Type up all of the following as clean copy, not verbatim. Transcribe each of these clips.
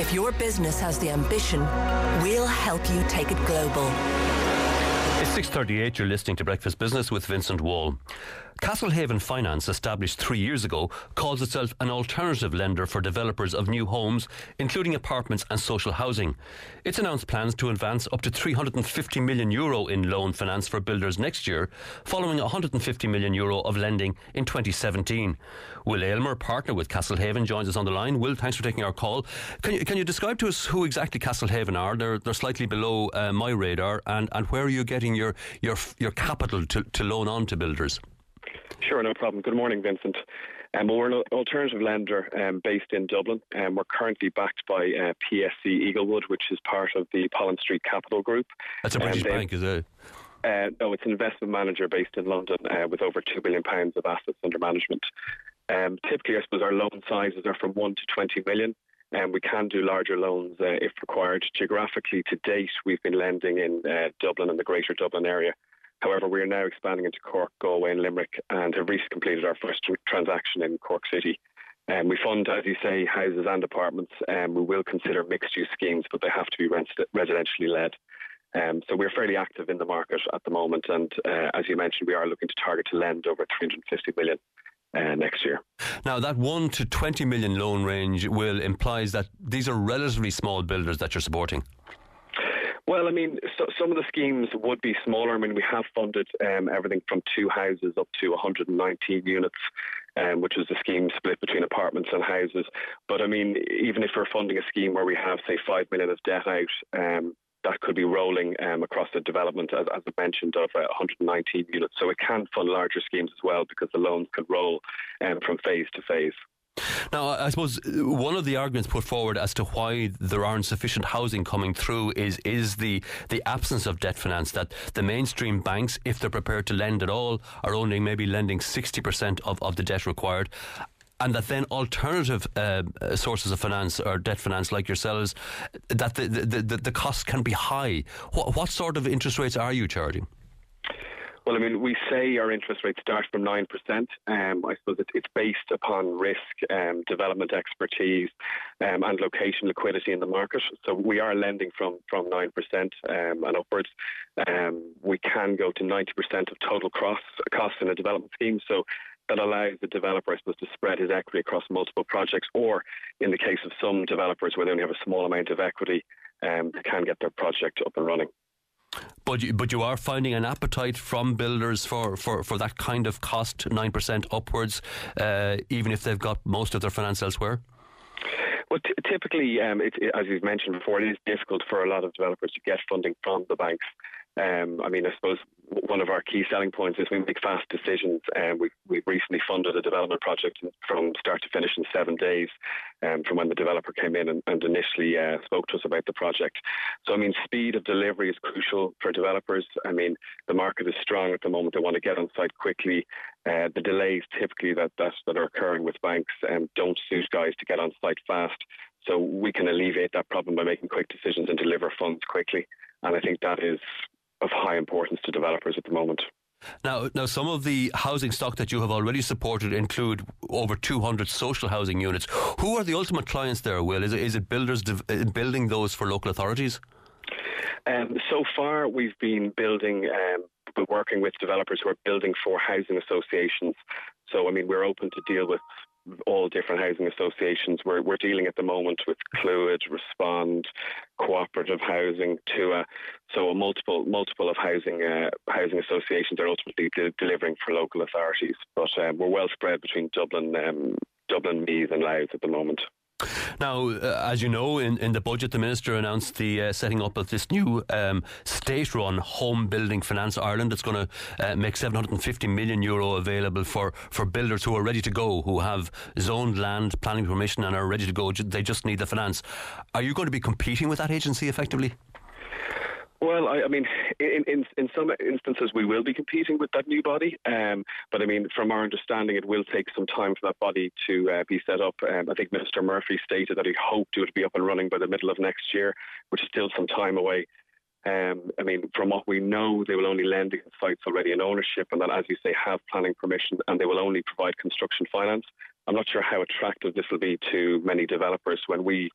If your business has the ambition, we'll help you take it global. It's 6:38, you're listening to Breakfast Business with Vincent Wall. Castlehaven Finance, established 3 years ago, calls itself an alternative lender for developers of new homes, including apartments and social housing. It's announced plans to advance up to €350 million in loan finance for builders next year, following €150 million of lending in 2017. Will Aylmer, partner with Castlehaven, joins us on the line. Will, thanks for taking our call. Can you describe to us who exactly Castlehaven are? They're slightly below my radar, and where are you getting your capital to loan on to builders? Sure, no problem. Good morning, Vincent. We're an alternative lender based in Dublin. We're currently backed by PSC Eaglewood, which is part of the Pollen Street Capital Group. That's a British bank, is it? No, it's an investment manager based in London with over £2 billion of assets under management. Typically, I suppose our loan sizes are from 1 to 20 million. We can do larger loans if required. Geographically, to date, we've been lending in Dublin and the Greater Dublin area. However, we are now expanding into Cork, Galway and Limerick and have recently completed our first transaction in Cork City. We fund, as you say, houses and apartments. We will consider mixed-use schemes, but they have to be residentially led. So we're fairly active in the market at the moment. And as you mentioned, we are looking to target to lend over 350 million next year. Now, that 1 to 20 million loan range implies that these are relatively small builders that you're supporting. Well, I mean, some of the schemes would be smaller. I mean, we have funded everything from 2 houses up to 119 units, which is the scheme split between apartments and houses. But I mean, even if we're funding a scheme where we have, say, 5 million of debt out, that could be rolling across the development, as I mentioned, of 119 units. So it can fund larger schemes as well because the loans could roll from phase to phase. Now, I suppose one of the arguments put forward as to why there aren't sufficient housing coming through is the absence of debt finance, that the mainstream banks, if they're prepared to lend at all, are only maybe lending 60% of the debt required. And that then alternative sources of finance or debt finance like yourselves, that the costs can be high. What sort of interest rates are you charging? Well, I mean, we say our interest rates start from 9%. I suppose it's based upon risk, development expertise, and location liquidity in the market. So we are lending from 9% and upwards. We can go to 90% of total costs in a development scheme. So that allows the developer, I suppose, to spread his equity across multiple projects, or in the case of some developers where they only have a small amount of equity, they can get their project up and running. But you are finding an appetite from builders for that kind of cost, 9% upwards, even if they've got most of their finance elsewhere? Well, typically, as you've mentioned before, it is difficult for a lot of developers to get funding from the banks. I mean, I suppose one of our key selling points is we make fast decisions. We've recently funded a development project from start to finish in 7 days from when the developer came in and initially spoke to us about the project. So, I mean, speed of delivery is crucial for developers. I mean, the market is strong at the moment. They want to get on site quickly. The delays typically that are occurring with banks don't suit guys to get on site fast. So we can alleviate that problem by making quick decisions and deliver funds quickly. And I think that is of high importance to developers at the moment. Now, some of the housing stock that you have already supported include over 200 social housing units. Who are the ultimate clients there, Will? Is it builders building those for local authorities? So far, we've been working with developers who are building for housing associations. So, I mean, we're open to deal with all different housing associations. We're dealing at the moment with Clúid, Respond, Cooperative Housing, TUA. So multiple of housing associations are ultimately delivering for local authorities. But we're well spread between Dublin, Meath and Louth at the moment. Now, as you know, in the budget, the Minister announced the setting up of this new state-run Home Building Finance Ireland. It's going to make €750 million available for builders who are ready to go, who have zoned land, planning permission and are ready to go. They just need the finance. Are you going to be competing with that agency effectively? Well, I mean, in some instances we will be competing with that new body, but I mean, from our understanding, it will take some time for that body to be set up. I think Minister Murphy stated that he hoped it would be up and running by the middle of next year, which is still some time away. I mean, from what we know, they will only lend against sites already in ownership and that, as you say, have planning permission, and they will only provide construction finance. I'm not sure how attractive this will be to many developers when we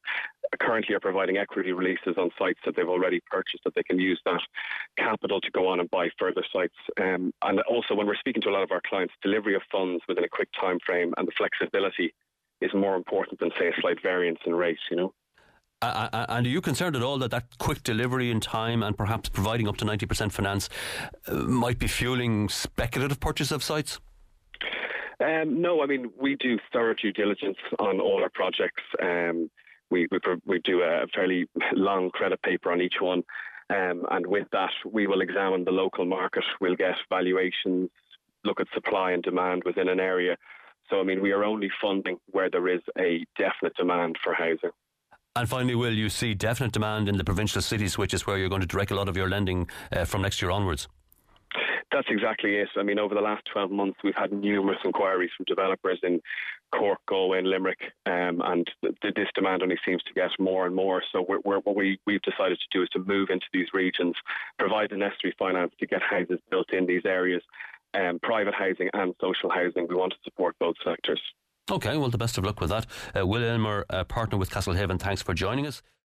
currently are providing equity releases on sites that they've already purchased, that they can use that capital to go on and buy further sites. And also, when we're speaking to a lot of our clients, delivery of funds within a quick time frame and the flexibility is more important than, say, a slight variance in rate, you know. And are you concerned at all that quick delivery in time and perhaps providing up to 90% finance might be fueling speculative purchase of sites? No, I mean, we do thorough due diligence on all our projects. We do a fairly long credit paper on each one. And with that, we will examine the local market. We'll get valuations, look at supply and demand within an area. So, I mean, we are only funding where there is a definite demand for housing. And finally, will you see definite demand in the provincial cities, which is where you're going to direct a lot of your lending from next year onwards? That's exactly it. I mean, over the last 12 months, we've had numerous inquiries from developers in Cork, Galway and Limerick, and this demand only seems to get more and more. So what we've decided to do is to move into these regions, provide the necessary finance to get houses built in these areas, private housing and social housing. We want to support both sectors. OK, well, the best of luck with that. Will Aylmer, partner with Castlehaven, thanks for joining us.